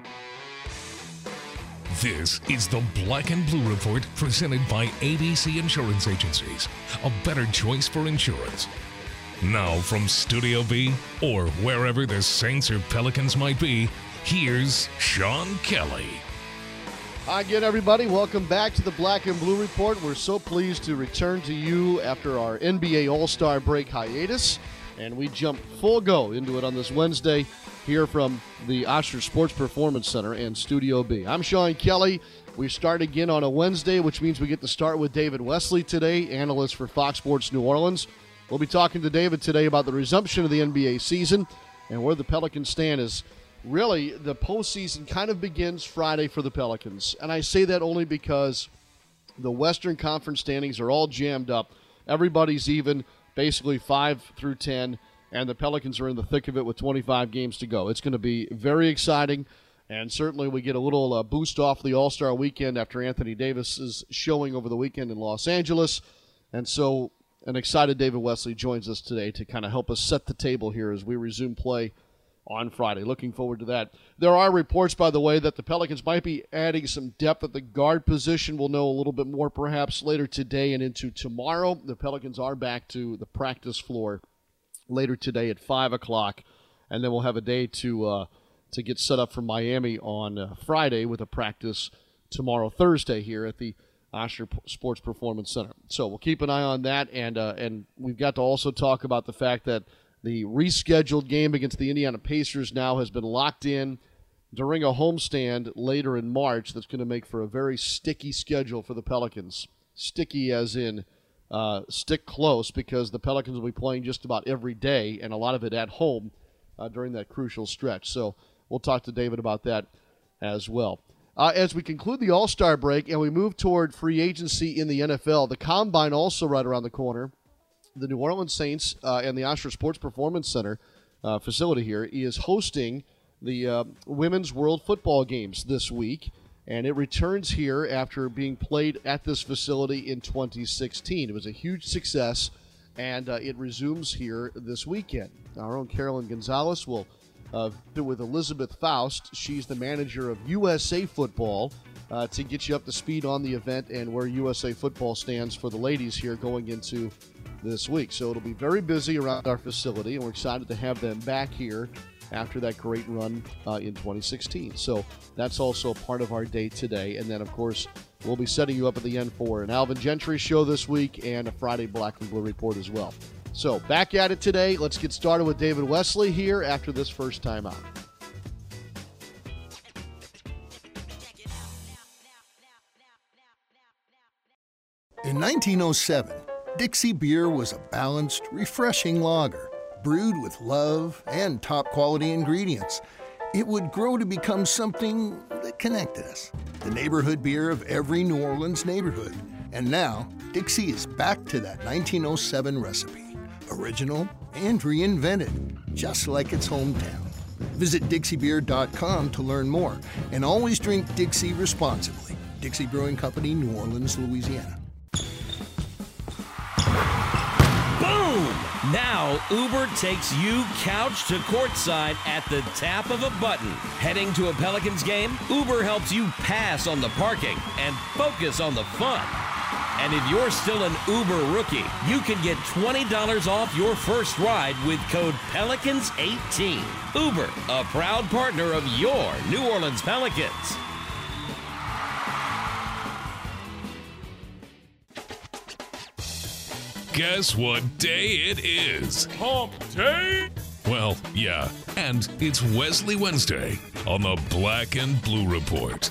This is the Black and Blue Report presented by ABC Insurance Agencies, a better choice for insurance. Now from Studio B, or wherever the Saints or Pelicans might be, here's Sean Kelly. Hi again, everybody. Welcome back to the Black and Blue Report. We're so pleased to return to you after our NBA All-Star break hiatus, and we jump full go into it on this Wednesday here from the Ochsner Sports Performance Center and Studio B. I'm Sean Kelly. We start again on a Wednesday, which means we get to start with David Wesley today, analyst for Fox Sports New Orleans. We'll be talking to David today about the resumption of the NBA season and where the Pelicans stand as really the postseason kind of begins Friday for the Pelicans. And I say that only because the Western Conference standings are all jammed up. Everybody's even, basically 5 through 10. And the Pelicans are in the thick of it with 25 games to go. It's going to be very exciting, and certainly we get a little boost off the All-Star weekend after Anthony Davis's showing over the weekend in Los Angeles. And so an excited David Wesley joins us today to kind of help us set the table here as we resume play on Friday. Looking forward to that. There are reports, by the way, that the Pelicans might be adding some depth at the guard position. We'll know a little bit more perhaps later today and into tomorrow. The Pelicans are back to the practice floor later today at 5 o'clock, and then we'll have a day to get set up for Miami on Friday with a practice tomorrow, Thursday, here at the Ochsner Sports Performance Center. So we'll keep an eye on that, and we've got to also talk about the fact that the rescheduled game against the Indiana Pacers now has been locked in during a homestand later in March. That's going to make for a very sticky schedule for the Pelicans. Sticky as in stick close, because the Pelicans will be playing just about every day, and a lot of it at home during that crucial stretch. So we'll talk to David about that as well. As we conclude the All-Star break and we move toward free agency in the NFL, the Combine also right around the corner. The New Orleans Saints and the Ochsner Sports Performance Center facility here is hosting the Women's World Football Games this week. And it returns here after being played at this facility in 2016. It was a huge success, and it resumes here this weekend. Our own Carolyn Gonzalez will be with Elizabeth Faust. She's the manager of USA Football to get you up to speed on the event and where USA Football stands for the ladies here going into this week. So it'll be very busy around our facility, and we're excited to have them back here after that great run in 2016. So that's also a part of our day today. And then, of course, we'll be setting you up at the end for an Alvin Gentry show this week and a Friday Black and Blue Report as well. So back at it today. Let's get started with David Wesley here after this first time out. In 1907, Dixie Beer was a balanced, refreshing lager brewed with love and top-quality ingredients. It would grow to become something that connected us, the neighborhood beer of every New Orleans neighborhood. And now, Dixie is back to that 1907 recipe, original and reinvented, just like its hometown. Visit DixieBeer.com to learn more, and always drink Dixie responsibly. Dixie Brewing Company, New Orleans, Louisiana. Now, Uber takes you couch to courtside at the tap of a button. Heading to a Pelicans game? Uber helps you pass on the parking and focus on the fun. And if you're still an Uber rookie, you can get $20 off your first ride with code Pelicans18. Uber, a proud partner of your New Orleans Pelicans. Guess what day it is? Hump Day? Well, yeah, and it's Wesley Wednesday on the Black and Blue Report.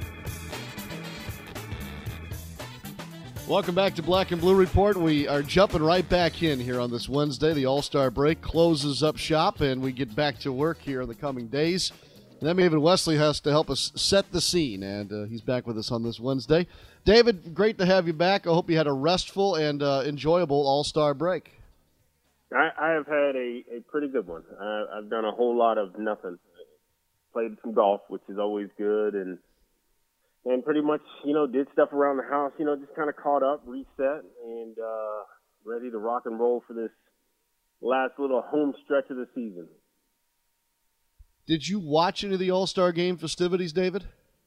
Welcome back to Black and Blue Report. We are jumping right back in here on this Wednesday. The All-Star break closes up shop, and we get back to work here in the coming days. And then David Wesley has to help us set the scene, and he's back with us on this Wednesday. David, great to have you back. I hope you had a restful and enjoyable All-Star break. I have had a pretty good one. I've done a whole lot of nothing. Played some golf, which is always good, and pretty much, did stuff around the house, just kind of caught up, reset, and ready to rock and roll for this last little home stretch of the season. Did you watch any of the All-Star Game festivities, David?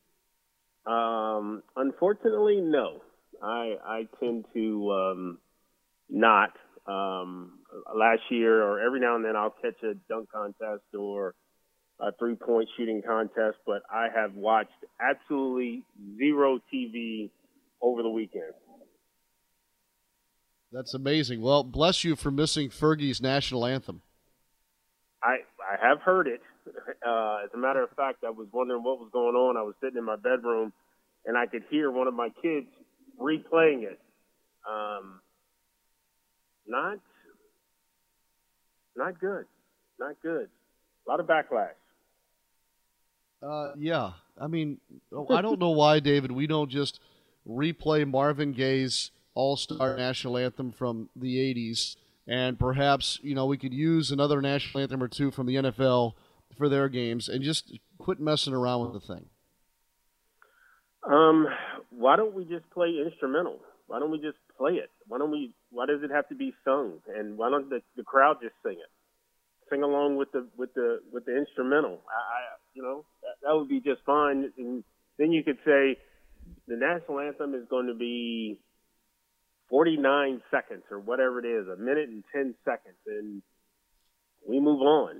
Unfortunately, no. I tend to not. Last year, or every now and then, I'll catch a dunk contest or a three-point shooting contest, but I have watched absolutely zero TV over the weekend. That's amazing. Well, bless you for missing Fergie's national anthem. I have heard it. As a matter of fact, I was wondering what was going on. I was sitting in my bedroom, and I could hear one of my kids replaying it. Not good. Not good. A lot of backlash. Yeah. I mean, I don't know why, David, we don't just replay Marvin Gaye's All-Star national anthem from the 80s, and perhaps, we could use another national anthem or two from the NFL for their games and just quit messing around with the thing. Why don't we just play instrumental? Why don't we just play it? Why does it have to be sung? And why don't the crowd just sing it? Sing along with the instrumental. That would be just fine. And then you could say the national anthem is going to be 49 seconds or whatever it is, a minute and 10 seconds, and we move on.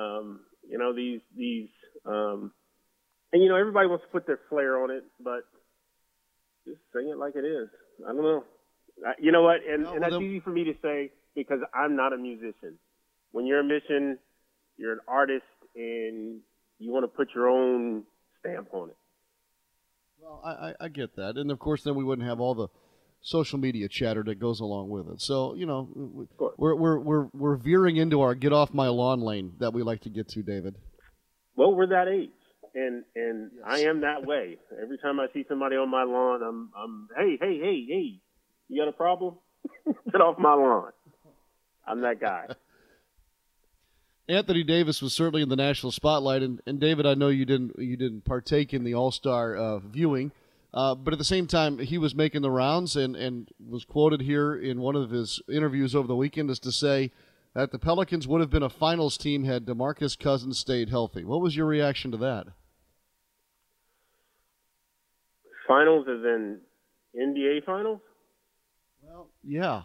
Everybody wants to put their flair on it, but just sing it like it is. I don't know. You know what? And that's easy for me to say because I'm not a musician. When you're a musician, you're an artist, and you want to put your own stamp on it. Well, I get that. And, of course, then we wouldn't have all the social media chatter that goes along with it. So, we're veering into our get off my lawn lane that we like to get to, David. Well, we're that age. And yes. I am that way. Every time I see somebody on my lawn, I'm hey, you got a problem? Get off my lawn. I'm that guy. Anthony Davis was certainly in the national spotlight, and David, I know you didn't partake in the All-Star viewing, but at the same time, he was making the rounds and was quoted here in one of his interviews over the weekend as to say that the Pelicans would have been a finals team had DeMarcus Cousins stayed healthy. What was your reaction to that? Finals as in NBA finals? Well, yeah.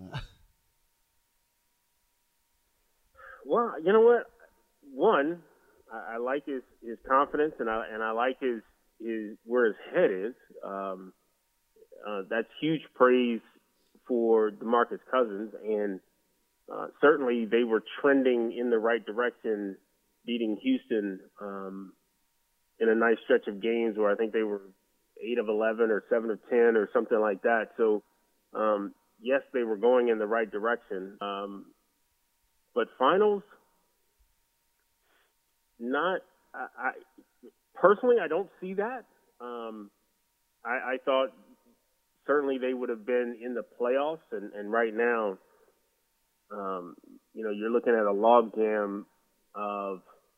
Well, you know what? One, I like his confidence, and I like his where his head is. That's huge praise for DeMarcus Cousins, and certainly they were trending in the right direction, beating Houston in a nice stretch of games where I think they were 8 of 11 or 7 of 10 or something like that. So, yes, they were going in the right direction. But finals, not. Personally, I don't see that. I thought certainly they would have been in the playoffs, and right now, you're looking at a logjam of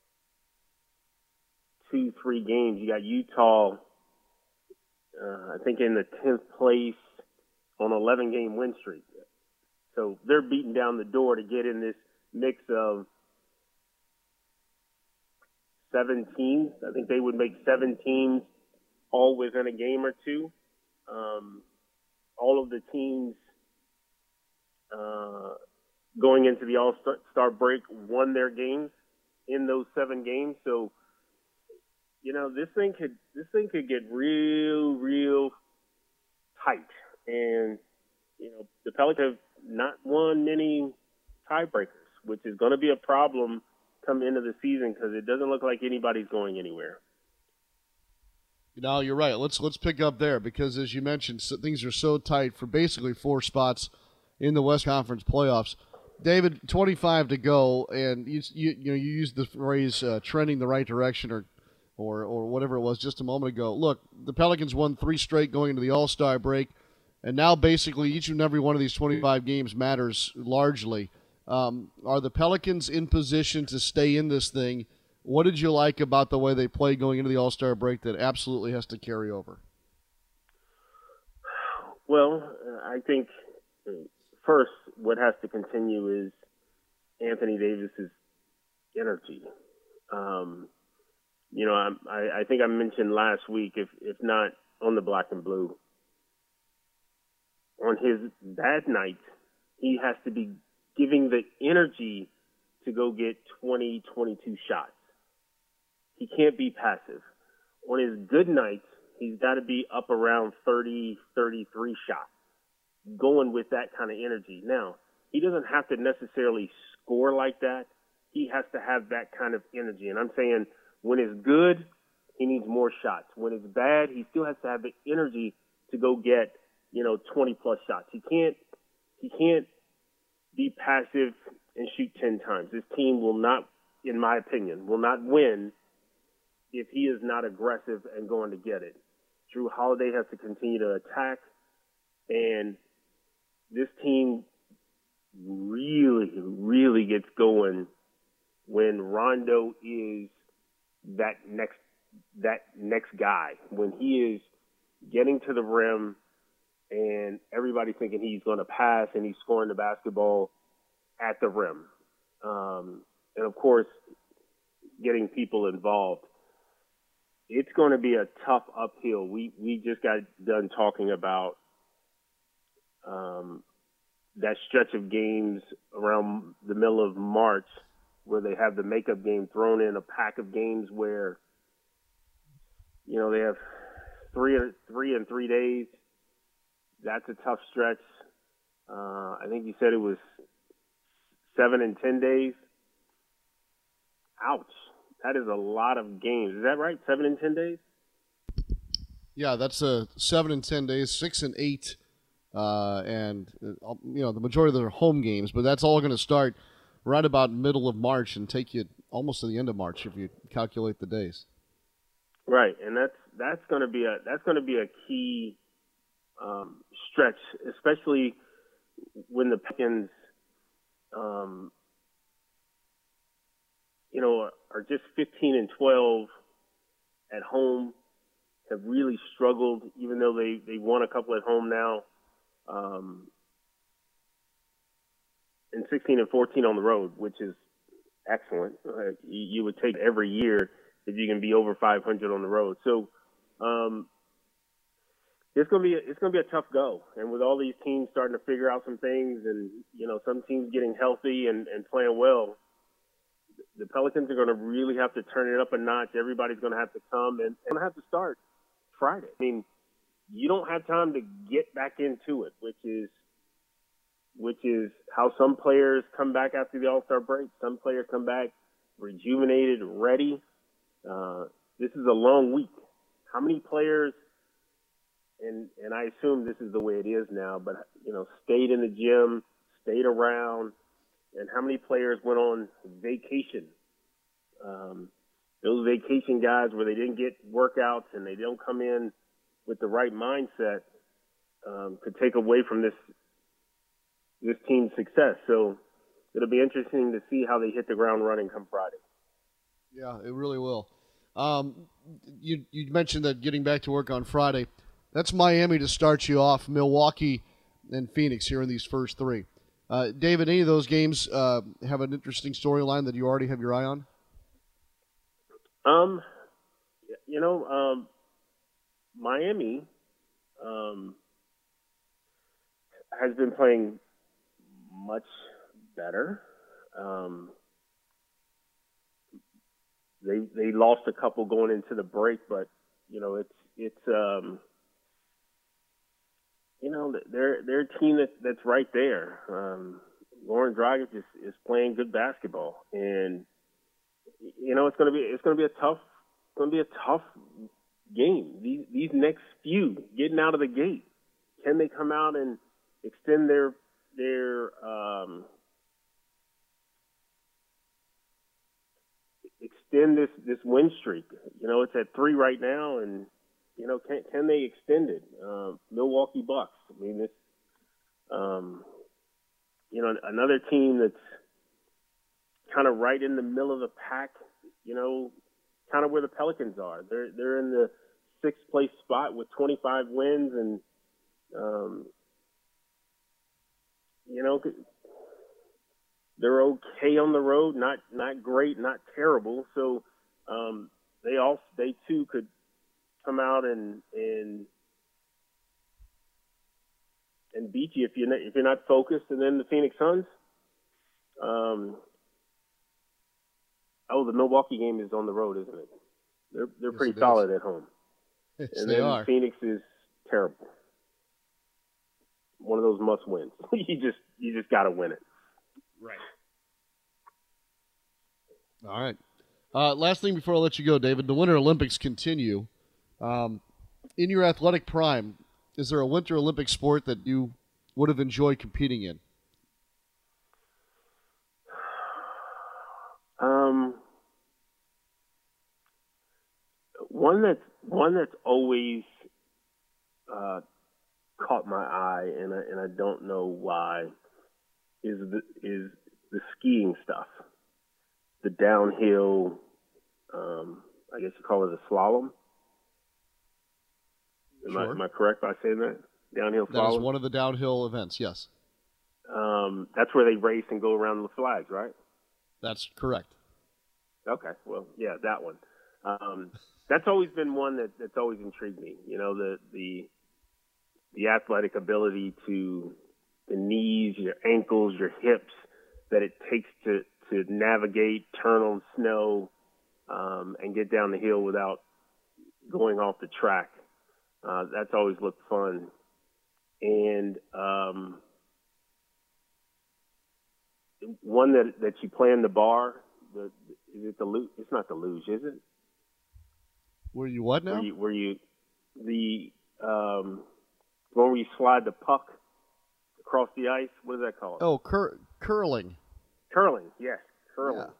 2-3 games. You got Utah, I think, in the 10th place on an 11-game win streak. So they're beating down the door to get in this mix of 7 teams. I think they would make 7 teams all within a game or two. All of the teams going into the All-Star break won their games in those 7 games. So, this thing could get real tight. And, the Pelicans have not won many tiebreakers, which is going to be a problem come into the season because it doesn't look like anybody's going anywhere. No, you're right. Let's pick up there because, as you mentioned, things are so tight for basically 4 spots in the West Conference playoffs. David, 25 to go, and you used the phrase trending the right direction or whatever it was just a moment ago. Look, the Pelicans won 3 straight going into the All-Star break, and now basically each and every one of these 25 games matters largely. Are the Pelicans in position to stay in this thing? What did you like about the way they played going into the All-Star break that absolutely has to carry over? Well, I think first what has to continue is Anthony Davis's energy. You know, I think I mentioned last week, if not on the Black and Blue, on his bad nights, he has to be giving the energy to go get 20, 22 shots. He can't be passive. On his good nights, he's got to be up around 30, 33 shots, going with that kind of energy. Now, he doesn't have to necessarily score like that. He has to have that kind of energy. And I'm saying when it's good, he needs more shots. When it's bad, he still has to have the energy to go get, 20-plus shots. He can't be passive and shoot 10 times. This team will not, in my opinion, will not win if he is not aggressive and going to get it. Jrue Holiday has to continue to attack, and this team really, really gets going when Rondo is that next guy, when he is getting to the rim and everybody thinking he's going to pass and he's scoring the basketball at the rim. And, of course, getting people involved. It's going to be a tough uphill. We just got done talking about that stretch of games around the middle of March where they have the makeup game thrown in, a pack of games where, they have three in 3 days. That's a tough stretch. I think you said it was 7 in 10 days. Ouch. That is a lot of games. Is that right? 7 in 10 days? Yeah, that's 7 in 10 days, 6 and 8. And the majority of them are home games, but that's all going to start right about middle of March and take you almost to the end of March if you calculate the days. Right, and that's going to be a key stretch, especially when the Pelicans, are just 15 and 12 at home, have really struggled, even though they won a couple at home now. And 16 and 14 on the road, which is excellent. You would take every year if you can be over 500 on the road. So it's going to be a tough go. And with all these teams starting to figure out some things, and some teams getting healthy and playing well, the Pelicans are going to really have to turn it up a notch. Everybody's going to have to come and have to start Friday. I mean, you don't have time to get back into it, which is how some players come back after the All-Star break. Some players come back rejuvenated, ready. This is a long week. How many players, and I assume this is the way it is now, but, stayed in the gym, stayed around, and how many players went on vacation? Those vacation guys where they didn't get workouts and they don't come in with the right mindset could take away from this team's success. So it'll be interesting to see how they hit the ground running come Friday. Yeah, it really will. You mentioned that getting back to work on Friday. That's Miami to start you off, Milwaukee and Phoenix here in these first three. David, any of those games have an interesting storyline that you already have your eye on? Miami has been playing much better. They lost a couple going into the break, but they're a team that's right there. Goran Dragic is playing good basketball, and it's going to be a tough game. These next few getting out of the gate, can they come out and extend their extend this win streak? It's at 3 right now, and can they extend it? Milwaukee Bucks. I mean, this another team that's kind of right in the middle of the pack. Kind of where the Pelicans are. They're in the 6th place spot with 25 wins, and they're okay on the road, not great, not terrible. So they too could come out and beat you if you're not focused. And then the Phoenix Suns. The Milwaukee game is on the road, isn't it? They're Yes, pretty solid at home. Yes, And they then are. Phoenix is terrible. One of those must wins. you just got to win it. Right. All right. Last thing before I let you go, David. The Winter Olympics continue. In your athletic prime, is there a Winter Olympic sport that you would have enjoyed competing in? One that's always caught my eye, and I don't know why, is the skiing stuff, the downhill. I guess you call it a slalom. Sure. Am I correct by saying that? Downhill slalom. That is one of the downhill events. Yes, that's where they race and go around the flags, right? that's correct. Okay, well, yeah, that one. That's always been one that's always intrigued me. You know, the athletic ability to the knees, your ankles, your hips that it takes to navigate, turn on snow, and get down the hill without going off the track. That's always looked fun. And one that you play in the bar, is it the luge? It's not the luge, is it? Were you what now? Where you the one where you slide the puck across the ice? What is that called? Oh, curling. Curling, yes, curling. Yeah.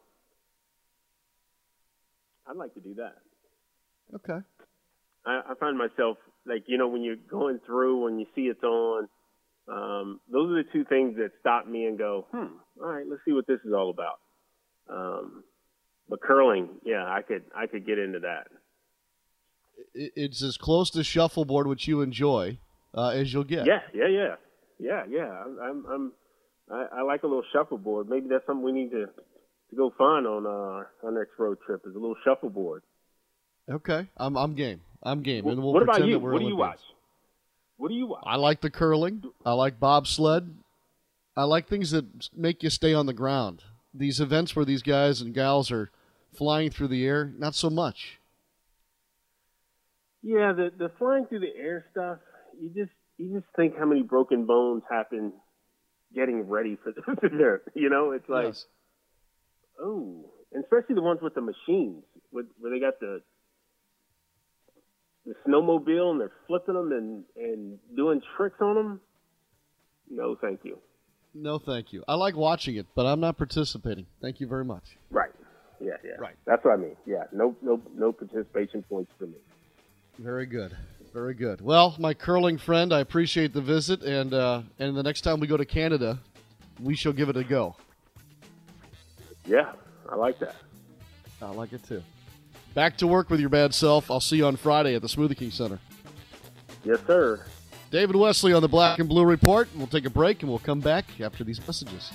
I'd like to do that. Okay. I find myself, like, you know, when you're going through, when you see it's on, those are the two things that stop me and go, all right, let's see what this is all about. But curling, yeah, I could get into that. It's as close to shuffleboard, which you enjoy, as you'll get. Yeah. I like a little shuffleboard. Maybe that's something we need to go find on our next road trip, is a little shuffleboard. Okay, I'm game. I'm game. And we'll What about pretend you? that we're What do you Olympians. watch? What do you watch? I like the curling. I like bobsled. I like things that make you stay on the ground. These events where these guys and gals are flying through the air, not so much. Yeah, the flying through the air stuff, you just think how many broken bones happen getting ready for there. You know, it's like, Yes. oh, and especially the ones with the machines, where they got the snowmobile and they're flipping them and doing tricks on them. No, thank you. No, thank you. I like watching it, but I'm not participating. Thank you very much. Right. Yeah. Right. That's what I mean. Yeah. No participation points for me. Very good. Very good. Well, my curling friend, I appreciate the visit, and the next time we go to Canada, we shall give it a go. Yeah, I like that. I like it too. Back to work with your bad self. I'll see you on Friday at the Smoothie King Center. Yes, sir. David Wesley on the Black and Blue Report. We'll take a break, and we'll come back after these messages.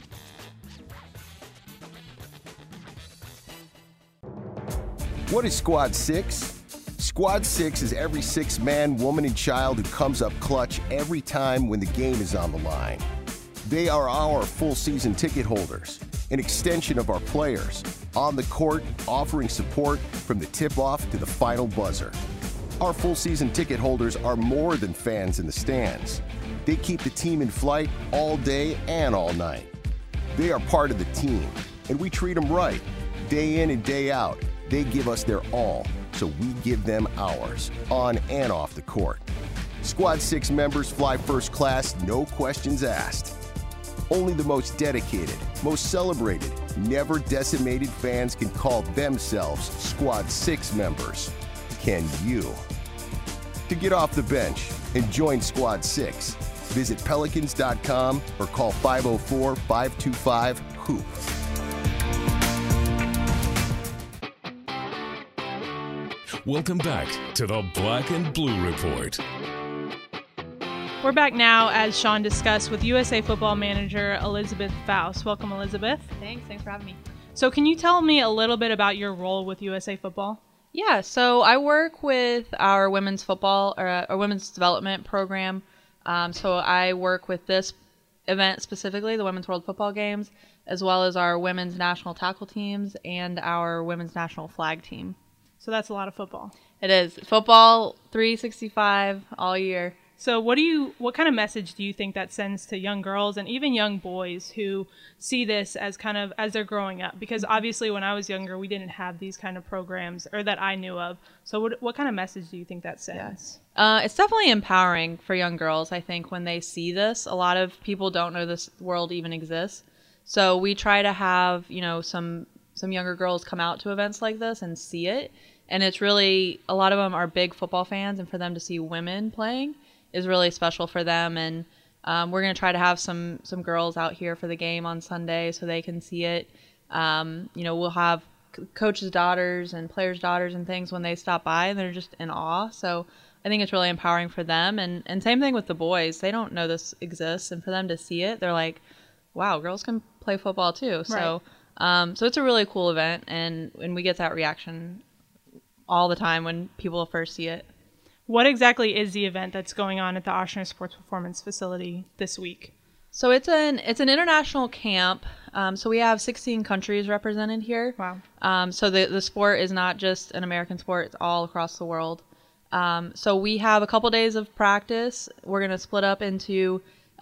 What is Squad 6? Squad 6 is every 6 man, woman, and child who comes up clutch every time when the game is on the line. They are our full season ticket holders, an extension of our players, on the court, offering support from the tip-off to the final buzzer. Our full season ticket holders are more than fans in the stands. They keep the team in flight all day and all night. They are part of the team, and we treat them right. Day in and day out, they give us their all, so we give them ours, on and off the court. Squad 6 members fly first class, no questions asked. Only the most dedicated, most celebrated, never decimated fans can call themselves Squad 6 members. Can you? To get off the bench and join Squad 6, visit Pelicans.com or call 504-525-HOOP. Welcome back to the Black and Blue Report. We're back now, as Sean discussed, with USA Football manager Elizabeth Faust. Welcome, Elizabeth. Thanks for having me. So can you tell me a little bit about your role with USA Football? Yeah, so I work with our women's football or our women's development program. So I work with this event specifically, the Women's World Football Games, as well as our women's national tackle teams and our women's national flag team. So that's a lot of football. It is. Football 365 all year. So what kind of message do you think that sends to young girls and even young boys who see this as kind of as they're growing up? Because obviously when I was younger, we didn't have these kind of programs or that I knew of. So what kind of message do you think that sends? It's definitely empowering for young girls, I think, when they see this. A lot of people don't know this world even exists. So we try to have, some younger girls come out to events like this and see it. And it's really, a lot of them are big football fans, and for them to see women playing is really special for them. And we're going to try to have some girls out here for the game on Sunday so they can see it. We'll have coaches' daughters and players' daughters and things when they stop by, and they're just in awe. So I think it's really empowering for them. And same thing with the boys. They don't know this exists, and for them to see it, they're like, wow, girls can play football too. So so it's a really cool event, and we get that reaction all the time when people first see it. What exactly is the event that's going on at the Ochsner Sports Performance Facility this week? So it's an international camp. So we have 16 countries represented here. Wow. So the sport is not just an American sport; it's all across the world. So we have a couple days of practice. We're going to split up into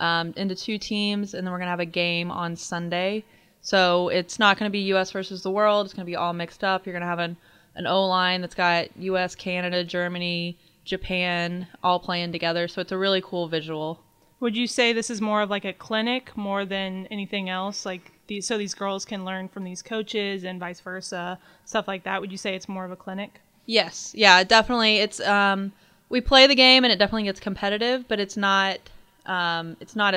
2 teams, and then we're going to have a game on Sunday. So it's not going to be U.S. versus the world. It's going to be all mixed up. You're going to have an O-line that's got U.S., Canada, Germany, Japan all playing together. So it's a really cool visual. Would you say this is more of like a clinic more than anything else? Like so these girls can learn from these coaches and vice versa, stuff like that. Would you say it's more of a clinic? Yes. Yeah, definitely. It's we play the game and it definitely gets competitive, but it's not it's not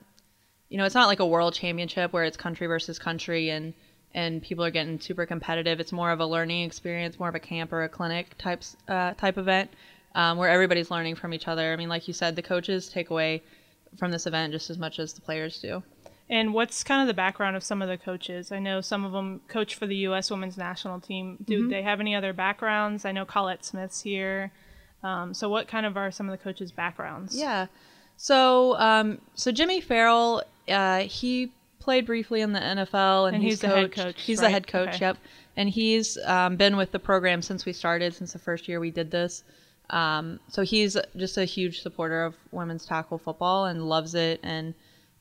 like a world championship where it's country versus country and people are getting super competitive. It's more of a learning experience, more of a camp or a clinic type event, where everybody's learning from each other. I mean, like you said, the coaches take away from this event just as much as the players do. And what's kind of the background of some of the coaches? I know some of them coach for the U.S. women's national team. Do they have any other backgrounds? I know Colette Smith's here. So what kind of are some of the coaches' backgrounds? Yeah. So Jimmy Farrell, he played briefly in the NFL, and he's the head coach. He's the head coach, okay. Yep. And he's been with the program since we started, since the first year we did this. So he's just a huge supporter of women's tackle football and loves it. And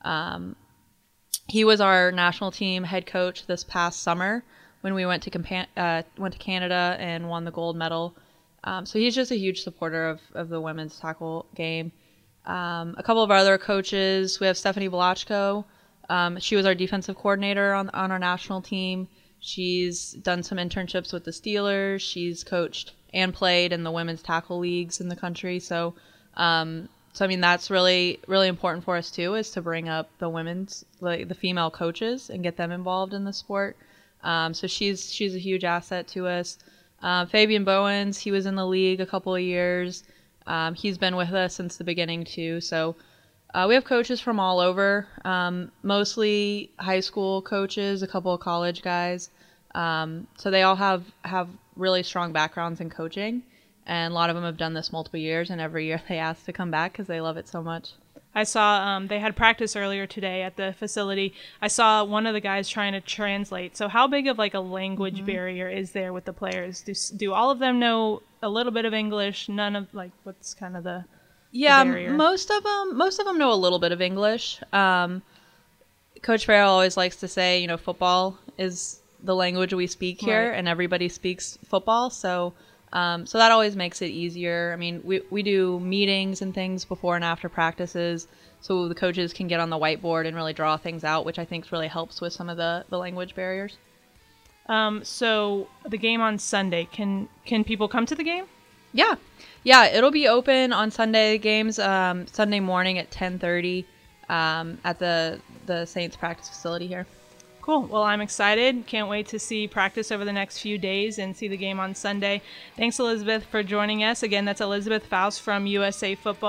he was our national team head coach this past summer when we went to Canada and won the gold medal. So he's just a huge supporter of the women's tackle game. A couple of our other coaches, we have Stephanie Belachko. She was our defensive coordinator on our national team. She's done some internships with the Steelers. She's coached and played in the women's tackle leagues in the country. So I mean, that's really, really important for us too, is to bring up the female coaches and get them involved in the sport. So she's a huge asset to us. Fabian Bowens, he was in the league a couple of years. He's been with us since the beginning too. So we have coaches from all over, mostly high school coaches, a couple of college guys. So they all have really strong backgrounds in coaching, and a lot of them have done this multiple years, and every year they ask to come back because they love it so much. I saw they had practice earlier today at the facility. I saw one of the guys trying to translate. So how big of like a language barrier is there with the players? Do all of them know a little bit of English? None of, like, what's kind of the barrier? Most of them know a little bit of English. Coach Farrell always likes to say, football is the language we speak here, right, and everybody speaks football. So that always makes it easier. I mean, we do meetings and things before and after practices, so the coaches can get on the whiteboard and really draw things out, which I think really helps with some of the language barriers. So the game on Sunday, can people come to the game? Yeah, it'll be open on Sunday games, Sunday morning at 10:30 at the Saints practice facility here. Cool. Well, I'm excited. Can't wait to see practice over the next few days and see the game on Sunday. Thanks, Elizabeth, for joining us. Again, that's Elizabeth Faust from USA Football.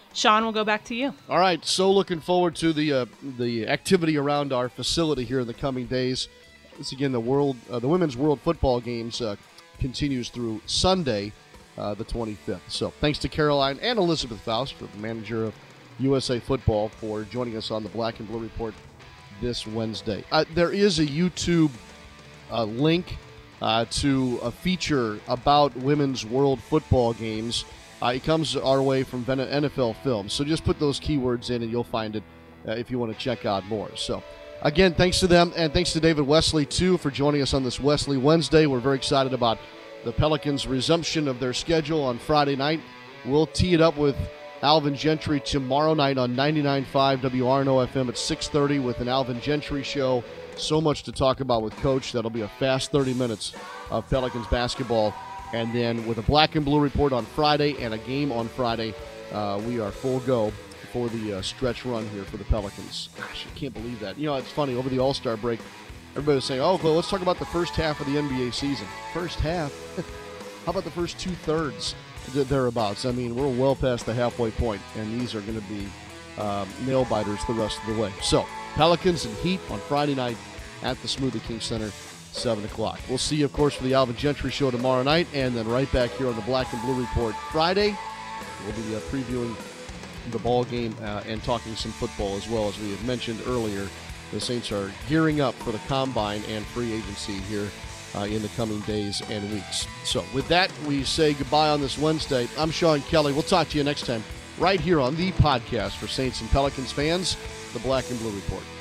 Sean, we'll go back to you. All right, so looking forward to the activity around our facility here in the coming days. This again, the Women's World Football Games continues through Sunday, the 25th. So thanks to Caroline and Elizabeth Faust, the manager of USA Football, for joining us on the Black and Blue Report this Wednesday. There is a YouTube link to a feature about Women's World Football Games. It comes our way from NFL Films. So just put those keywords in and you'll find it if you want to check out more. So again, thanks to them, and thanks to David Wesley, too, for joining us on this Wesley Wednesday. We're very excited about the Pelicans' resumption of their schedule on Friday night. We'll tee it up with Alvin Gentry tomorrow night on 99.5 WRNO FM at 6:30 with an Alvin Gentry show. So much to talk about with Coach. That'll be a fast 30 minutes of Pelicans basketball. And then with a Black and Blue Report on Friday and a game on Friday, we are full go for the stretch run here for the Pelicans. Gosh, I can't believe that. You know, it's funny. Over the All-Star break, everybody was saying, well, let's talk about the first half of the NBA season. First half? How about the first two-thirds thereabouts? I mean, we're well past the halfway point, and these are going to be nail-biters the rest of the way. So, Pelicans and Heat on Friday night at the Smoothie King Center, 7 o'clock. We'll see you, of course, for the Alvin Gentry show tomorrow night, and then right back here on the Black and Blue Report Friday. We'll be previewing the ball game and talking some football as well. As we had mentioned earlier, the Saints are gearing up for the Combine and free agency here in the coming days and weeks. So with that, we say goodbye on this Wednesday. I'm Sean Kelly. We'll talk to you next time right here on the podcast for Saints and Pelicans fans, the Black and Blue Report.